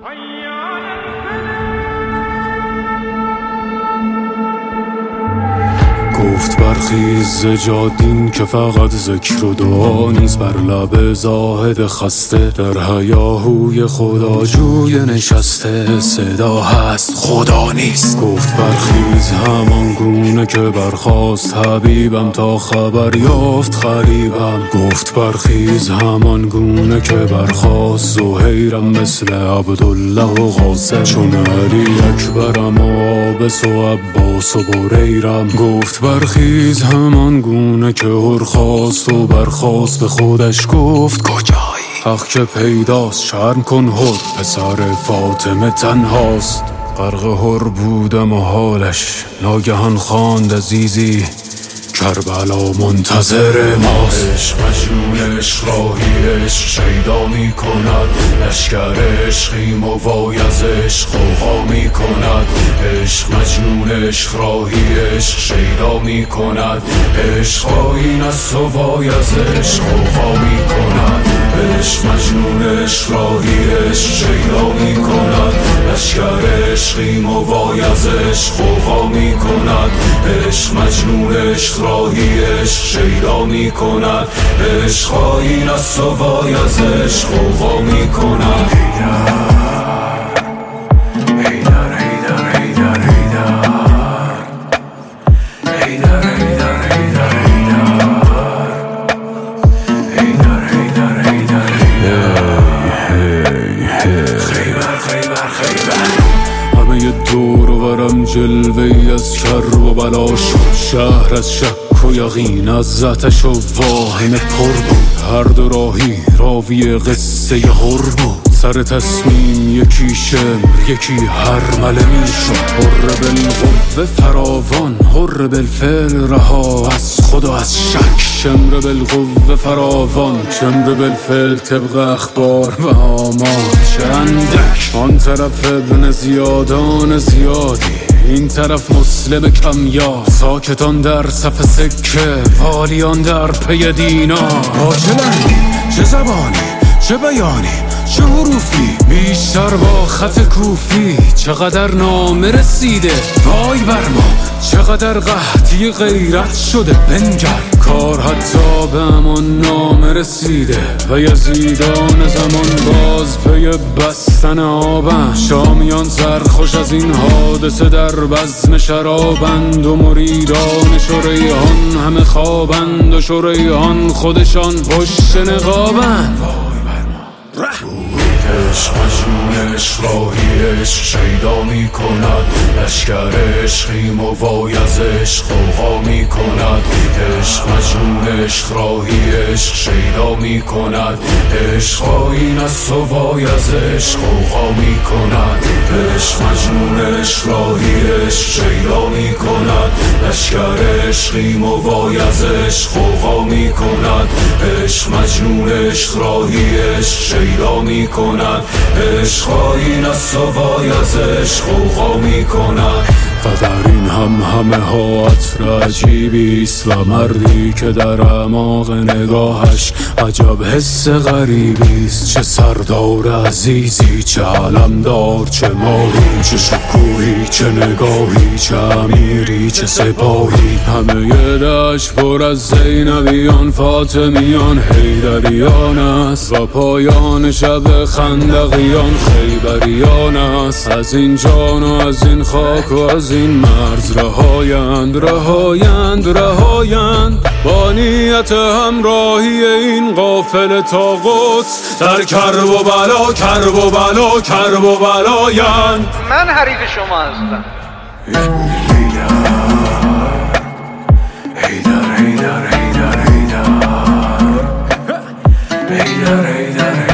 گفت برخیز زجادین که فقط ذکر و دعا نیست، بر لب زاهد خسته در هیاهوی خداجوی نشسته صدا هست خدا نیست. گفت برخیز همان گونه که برخاست حبیبم تا خبر یافت غریبم. گفت برخیز همان گونه که برخاست زهیرم مثل عبدالله و قاسم، چون علی اکبرم و عابس و عباس و بریرم. گفت برخیز همان گونه که هرخاست و برخاست به خودش گفت کجایی؟ حق که پیداست شرم کن هر، پسر فاطمه تنهاست. غرق هر بودم و حالش ناگهان خواند عزیزی کربلا منتظر ماست. عشق مجنون عشق راهی عشق شیدا می کند، لشکر عشقیم و وای از عشق غوغا می کند. عشق مجنون عشق راهی عشق شیدا می کند، عشق آیین است و وای از عشق غوغا می کند. عشق مجنون عشق راهی عشق شیدا می کند، لشکر عشقیم و وای از عشق غوغا می کند. عشق مجنون عشق راهی عشق شیدا می کند، عشق آیین است و وای از عشق غوغا می کند. دور و برم جلوه‌ای از کر و بلا شد، شهر از شک و یقین از آتش و واهمه پر بود. هر دو راهی راوی قصه هر بود، سر تصمیم یکی شمر یکی هرمله می شد. حر بالقوه فراوان، حر بالفعل رها از خود و از شک. شمر بالقوه فراوان، شمر بالفعل طبق اخبار و آمار چندک. آن طرف ابن زیادان زیادی، این طرف مسلم کمیاب. ساکتان در صف سکه، والیان در پی دینار. عاجلن چه زبانی چه بیانی چه حروفی، بیشتر با خط کوفی. چقدر نامه رسیده وای بر ما، چقدر قحطی غیرت شده بنگر. کار حتی به همان نامه رسیده و یزیدان زمان باز پی بستن آبند. شامیان سرخوش از این حادثه در بزم شرابند و مریدان شریحان همه خوابند و شریحان خودشان پشت نقابند. عشق مجنون عشق راهی عشق شیدا می کند، لشکر عشقیم و وای از عشق غوغا می کند. عشق مجنون عشق راهی عشق شیدا می کند، عشق آیین است و وای از عشق غوغا می کند. عشق مجنون عشق راهی عشق شیدا می کند، لشکر عشقیم و وای از عشق غوغا می کند. عشق مجنون عشق راهی عشق شیدا می کند، عشق آیین است و وای از عشق غوغا می کند. و در این همه ها عطر عجیبیست و مردی که در اعماق نگاهش عجب حس غریبیست. چه سردار عزیزی چه علمدار چه ماهی، چه شکوهی چه نگاهی چه امیری چه سپاهی. همه دشت پر از زینبیان فاطمیان حیدریان است و پایان شب خندقیان خیبریان است. از این جان و از این خاک و از این مرز رهایند رهایند رهایند، با نیت همراهی این قافله تا قدس در کرب و بلا کرب و بلا کرب و بلایند. من حریف شما هستم. هیدر هیدر هیدر هیدر هیدر هیدر هیدر